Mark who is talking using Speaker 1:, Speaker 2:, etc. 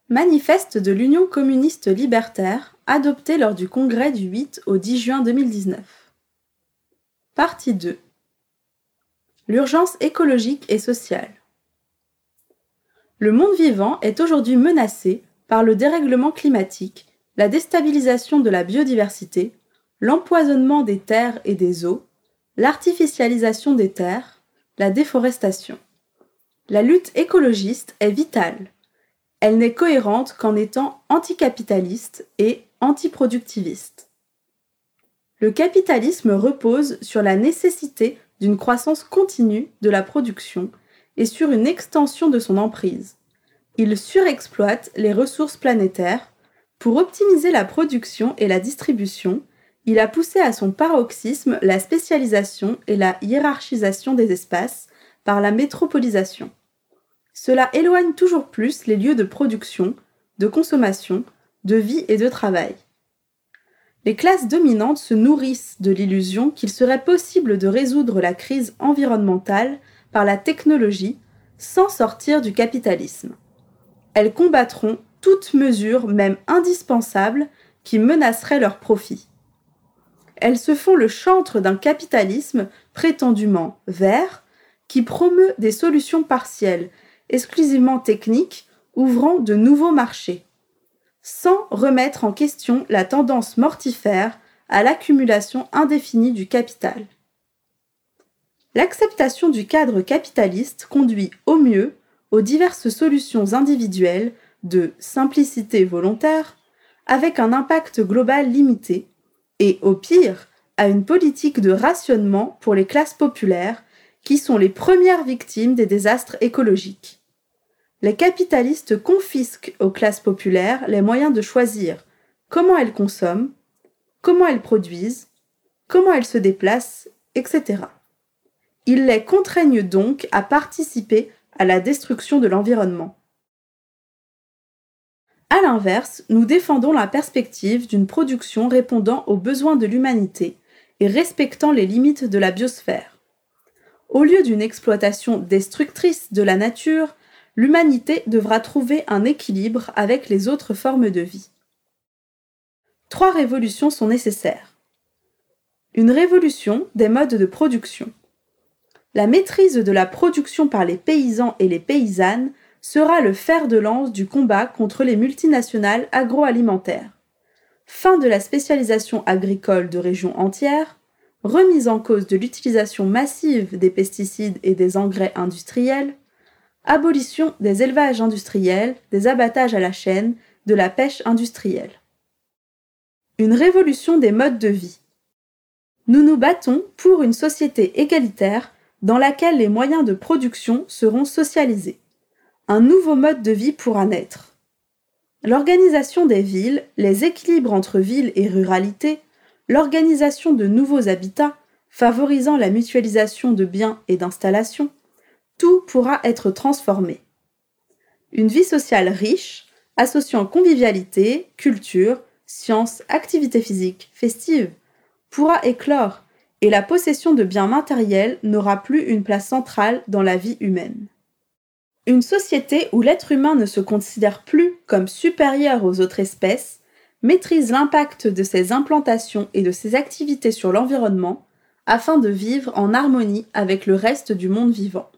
Speaker 1: Manifeste de l'Union communiste libertaire, adopté lors du congrès du 8 au 10 juin 2019. Partie 2. L'urgence écologique et sociale. Le monde vivant est aujourd'hui menacé par le dérèglement climatique, la déstabilisation de la biodiversité, l'empoisonnement des terres et des eaux, l'artificialisation des terres, la déforestation. La lutte écologiste est vitale. Elle n'est cohérente qu'en étant anticapitaliste et antiproductiviste. Le capitalisme repose sur la nécessité d'une croissance continue de la production et sur une extension de son emprise. Il surexploite les ressources planétaires. Pour optimiser la production et la distribution, il a poussé à son paroxysme la spécialisation et la hiérarchisation des espaces par la métropolisation. Cela éloigne toujours plus les lieux de production, de consommation, de vie et de travail. Les classes dominantes se nourrissent de l'illusion qu'il serait possible de résoudre la crise environnementale par la technologie sans sortir du capitalisme. Elles combattront toute mesure, même indispensable, qui menacerait leur profit. Elles se font le chantre d'un capitalisme prétendument vert qui promeut des solutions partielles, exclusivement techniques, ouvrant de nouveaux marchés, sans remettre en question la tendance mortifère à l'accumulation indéfinie du capital. L'acceptation du cadre capitaliste conduit au mieux aux diverses solutions individuelles de simplicité volontaire, avec un impact global limité, et au pire, à une politique de rationnement pour les classes populaires, qui sont les premières victimes des désastres écologiques. Les capitalistes confisquent aux classes populaires les moyens de choisir comment elles consomment, comment elles produisent, comment elles se déplacent, etc. Ils les contraignent donc à participer à la destruction de l'environnement. À l'inverse, nous défendons la perspective d'une production répondant aux besoins de l'humanité et respectant les limites de la biosphère. Au lieu d'une exploitation destructrice de la nature, l'humanité devra trouver un équilibre avec les autres formes de vie. 3 révolutions sont nécessaires. Une révolution des modes de production. La maîtrise de la production par les paysans et les paysannes sera le fer de lance du combat contre les multinationales agroalimentaires. Fin de la spécialisation agricole de régions entières, remise en cause de l'utilisation massive des pesticides et des engrais industriels, abolition des élevages industriels, des abattages à la chaîne, de la pêche industrielle. Une révolution des modes de vie. Nous nous battons pour une société égalitaire dans laquelle les moyens de production seront socialisés. Un nouveau mode de vie pourra naître. L'organisation des villes, les équilibres entre ville et ruralité, l'organisation de nouveaux habitats, favorisant la mutualisation de biens et d'installations, tout pourra être transformé. Une vie sociale riche, associant convivialité, culture, sciences, activités physiques, festives, pourra éclore et la possession de biens matériels n'aura plus une place centrale dans la vie humaine. Une société où l'être humain ne se considère plus comme supérieur aux autres espèces, maîtrise l'impact de ses implantations et de ses activités sur l'environnement afin de vivre en harmonie avec le reste du monde vivant.